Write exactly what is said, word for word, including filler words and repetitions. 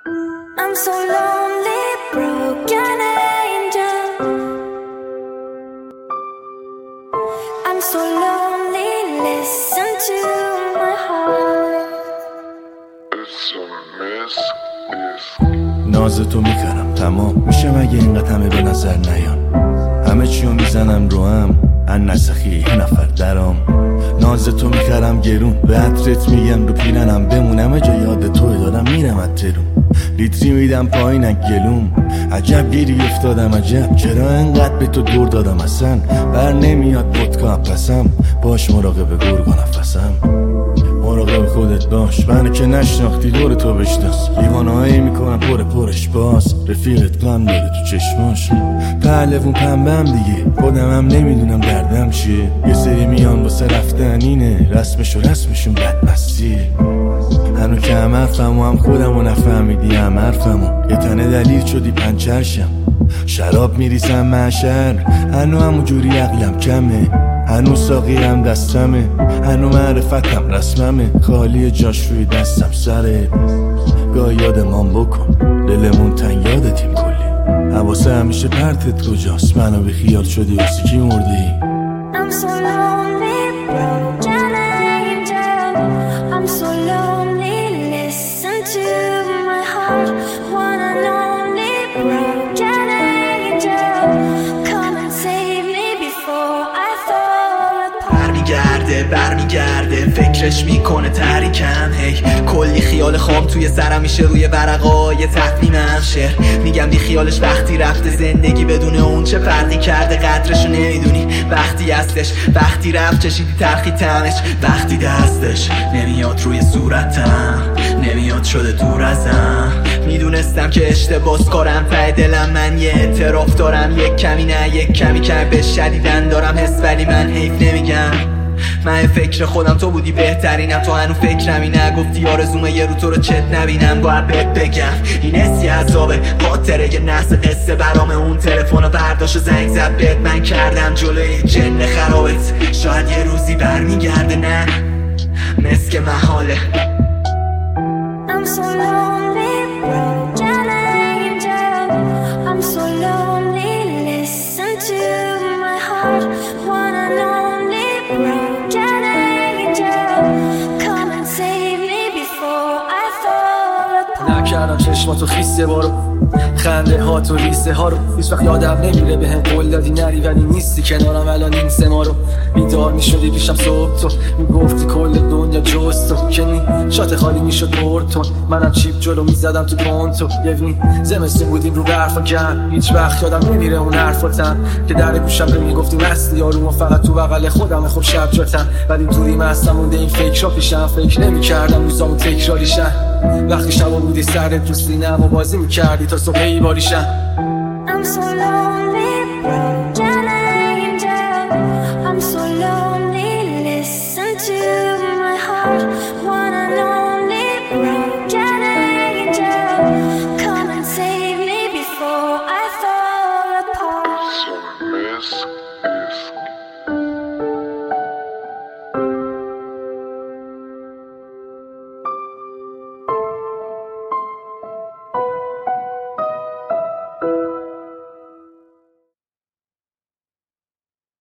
I'm so lonely, broken angel. I'm so lonely, listen to my heart. ناز تو میکردم تمام میشم اگه اینقدر همه به نظر نیان. همه چیو میزنم رو هم ان نسخی یه نفر درام. ناز تو میکردم گرون به عطرت میگم رو پیرنم بمونم جا یاد توی دارم میرم از ترون. لیتری میدم پایین گلوم عجب گیری افتادم عجب چرا انقدر به تو دور دادم اصلا بر نمیاد پدکا پسم باش مراقب گرگ و نفسم مراقب خودت باش منو که نشناختی دور تو بشناس لیوانهایی میکنم پر پرش باز رفیقت غم داره تو چشماش پهلوون پنبم دیگه خودم هم نمیدونم دردم چیه یه سری میان واسه رفتن اینه رسمش و رسمشون بدمستی هنو که هم حرفم و هم خودم و نفهمیدی هم حرفم و یه تنه دلیل شدی پنچرشم شراب میریزم محشر هنو همون جوری عقلم کمه هنو ساقیم دستمه هنو معرفتم رسممه خالی جاش روی دستم سره گاه یادمان بکن دلمون تنگ یادتیم کلی حواسه همیشه پرتت کجاست منو به خیال شدی واسه کی مردی I'm so lonely, broken angel. I'm so lonely, listen to my heart. One and only broken angel. Come and save me before I fall apart. برمیگرده برمیگرده فکرش میکنه تحریکم هی کلی خیال خام توی سرم میشه روی ورقای تقویمم شعر میگم بی خیالش وقتی رفته زندگی بدون اون چه فرقی کرده قدرشو نمیدونی وقتی هستش وقتی رفت چشیدی تلخی تمش وقتی دستش نمیاد روی صورتم نمیاد شده دور ازم میدونستم که اشتباس کارم ته دلم من یه اعتراف دارم یک کمی نه یک کمی کم به شدیدن دارم حس ولی من حیف نمیگم من فکر خودم تو بودی بهترینم تو هنو فکرمی نگفتی آرزومه یه رو تو رو چت نبینم باید بهت بگم این حسی عذابه خاطره یه نحس قصه برام اون تلفن و برداشت و زنگ زد بهت من کردم جلوی جن خرابت شاید یه روزی برمیگرده نه مسک محاله I'm so lonely, broken angel. I'm so lonely, listen to my heart. One and only broken angel. Come and save me before I fall apart. نکردم چشماتو خیسه بارو خنده ها تو ریسه ها رو هیچ وقت یادم نمیره به هم قول دادی نری ولی نیستی کنارم الان این سه ما رو بیدار میشدی پیشم صبح تو میگفتی کل دنیا جز تو که نی شات خالی میشد برد تو منم چیپ جلو میزدم تو پونتو یه وین زمستون بودیم رو برفا گرم هیچ وقت یادم نمیره اون حرفاتم که در گوشم به میگفتی مستی یارو فقط تو بغل خودم خب شب جاتم ولی توری مستم مونده این فکر را پیشم فکر نمیکردم روزامو تکراریشن وقتی شبا بودی سرت تو سینم و بازی میکردی تا صبح ای باریشن I'm so lonely, broken angel. I'm so lonely, listen to my heart.